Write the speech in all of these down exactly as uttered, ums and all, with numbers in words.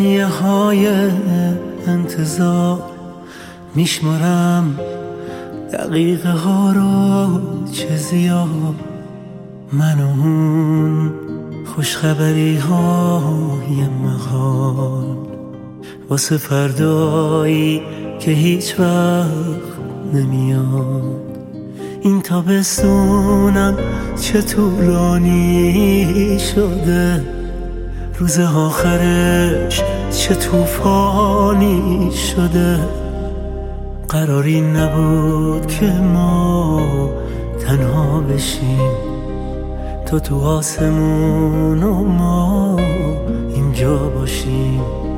ثانیه های انتظار میشمارم دقیقه ها رو چه زیاد، من و اون خوشخبری های محال واسه فردایی که هیچ وقت نمیاد. این تابستونم چه طولانی شده، روز آخرش چه طوفانی شده. قراری نبود که ما تنها بشیم، تو تو آسمون و ما اینجا باشیم.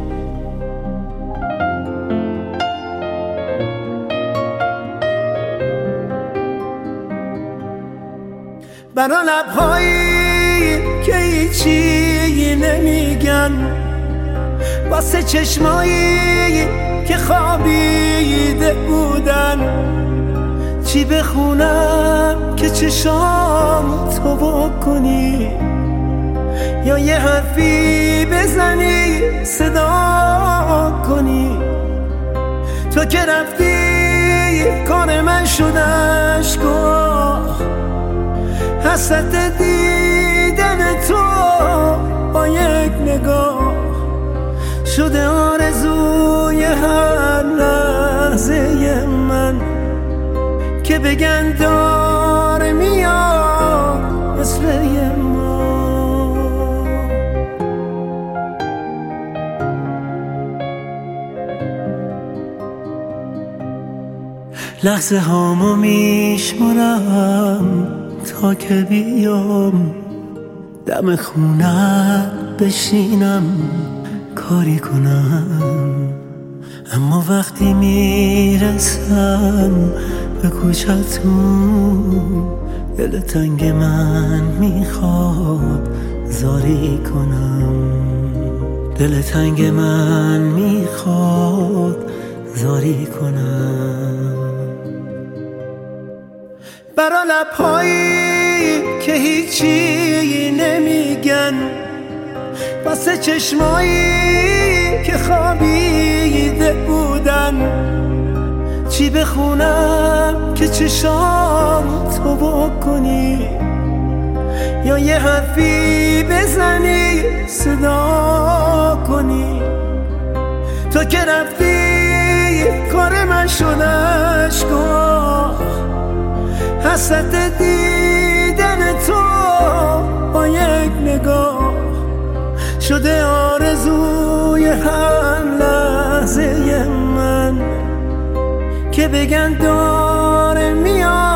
برا لبهایی که هیچی نمیگن، واسه چشمایی که خوابیده بودن، چی بخونم که چشام تو بکنی، یا یه حرفی بزنی صدا کنی. تو که رفتی کار من شد اشک‌ها، حسرت دیدن تو با یک نگاه شده آرزوی هر لحظه من، که بگن داره میاد مثل ما. لحظه هامو میشمارم تا که بیام دم خونه بشینم کاری کنم، اما وقتی میرسم به کوچه‌تون دل تنگ من میخواد زاری کنم، دل تنگ من میخواد زاری کنم. برا لبهایی که هیچی نمیگن، واسه چشمایی که خوابیده بودن، چی بخونم که چشام تو بکنی، یا یه حرفی بزنی صدا کنی. تو که رفتی کار من شد اشک‌ها، حسرت دیدن تو با یک نگاه شده آرزوی هر لحظه من، که بگن داره میاد